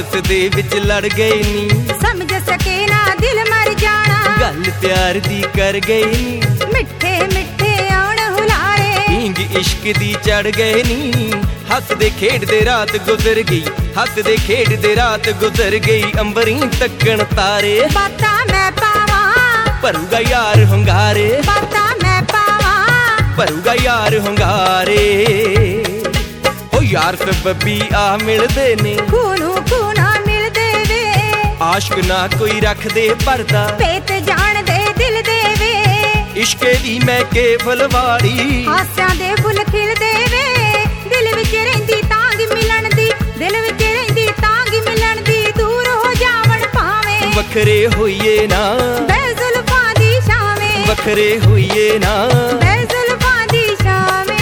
आपस दे विच लड़ गए नी, समझ सके ना दिल मर जाना, गल प्यार दी कर गए नी, मिठे मिठे औण हुलारे, पींग इश्क दी चढ़ गए नी। हसदे खेडदे रात गुजर गई, हसदे खेडदे रात गुजर गई, अंबरी तक्कण तारे। बातां मैं पावां भरूगा यार हुंगारे, बातां मैं पावां भरूगा यार हुंगारे। ओ यार सबबी आ मिलदे ने, खूनू खूना मिलदे वे, आशक ना कोई रख दे परदा, पेत जान दे दिल दे वे, इश्के दी मैं के फुलवाड़ी, हास्यां दे फुल खिलदे वे, दिल विच रहिंदी तांग मिलन दी, दिल विच रहिंदी तांग मिलन दी, दूर हो जावण भावें वखरे होइए ना, बेजुल्फां दी छावें, वखरे होइए ना। बेजुल्फां दी छावें।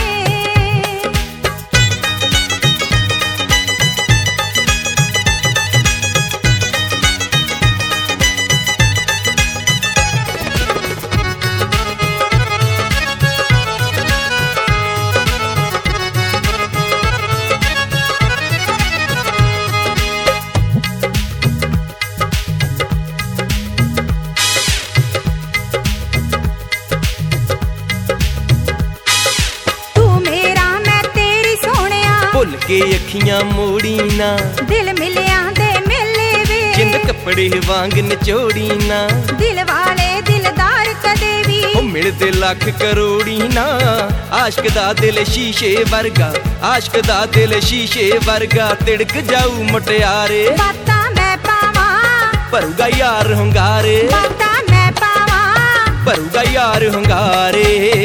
भुल के अखियां मोड़ी ना, दिल मिलिया दे मिले वे, जिंद कपड़े वांग नचोड़ी ना, दिल वाले दिलदार कदे भी ओ मिलदे लख करोड़ी ना। आशक दा दिल शीशे वर्गा, आशक दा दिल शीशे वर्गा, तिड़क जाऊ मुटियारे। बातां मैं पावां भरूगा यार हुंगारे, बातां मैं पावां भरूगा यार हुंगारे।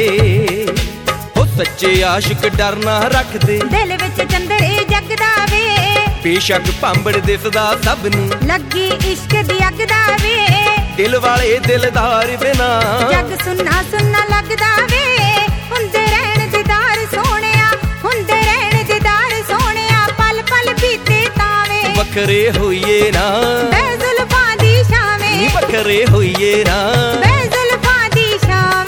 सच्चे आशिक डर ना रखदे, दिल विच चंदरे जगदा वे, बेशक भांबड़ दिसदा सब नूं, लगी इश्क दी अग दा वे, दिल वाले दिलदार बिना जग सुन्ना सुन्ना लगदा वे, हुंदे रहण दीदार सोहणिया, हुंदे रहण दीदार सोहणिया, पल पल बीते तावें वखरे होइए ना, बेजुल्फां दी छावें, नी वखरे होइए ना। बेजुल्फां दी छावें।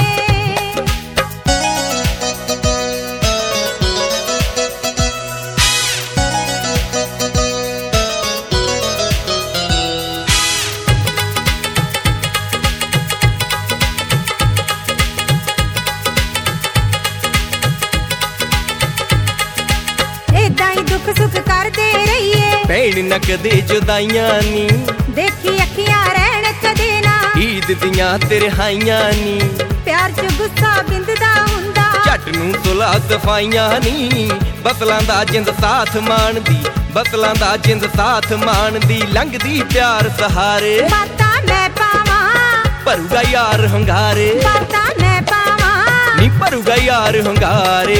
दुख सुख करदे रहिए, भैन न कदे जुदाइयां नी, देखी अखियां रहण कदे ना, ईद दियां तिरहाइयां नी, प्यार च गुस्सा बिंददा हुंदा, झट नूं सुलह सफाइयां नी, बसलां दा जिंद साथ माणदी, बसलां दा जिंद साथ माणदी, लंघदी प्यार सहारे। बातां मैं पावां भरूगा यार हुंगारे, बातां मैं पावां नी भरूगा यार हुंगारे।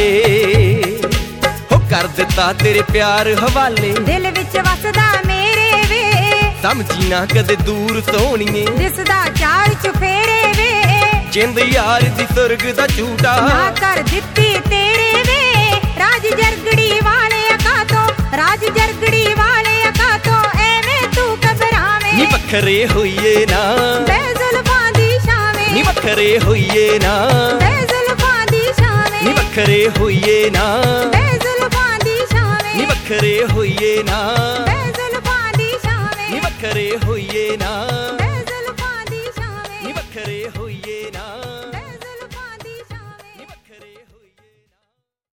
कर दिता तेरे प्यार हवाले, दिल विच वसदा मेरे वे, समझी ना कदे दूर सोहणीए, दिसदा चार चुफेरे वे, जिंद यार दी सुरग दा झूठा ना कर दित्ती तेरे वे, राज जरगड़ी वाले अका तो, राज जरगड़ी वाले अका तो, एवें तू घबरावें नी वखरे होइए ना, बेजुल्फां दी छावें, नी वखरे होइए ना, बेजुल्फां दी छावें, नी वखरे होइए ना, बेजुल्फां दी छावें, नी वखरे होइए ना, बेजुल्फां दी छावें, नी वखरे होइए ना, बेजुल्फां दी छावें, नी वखरे होइए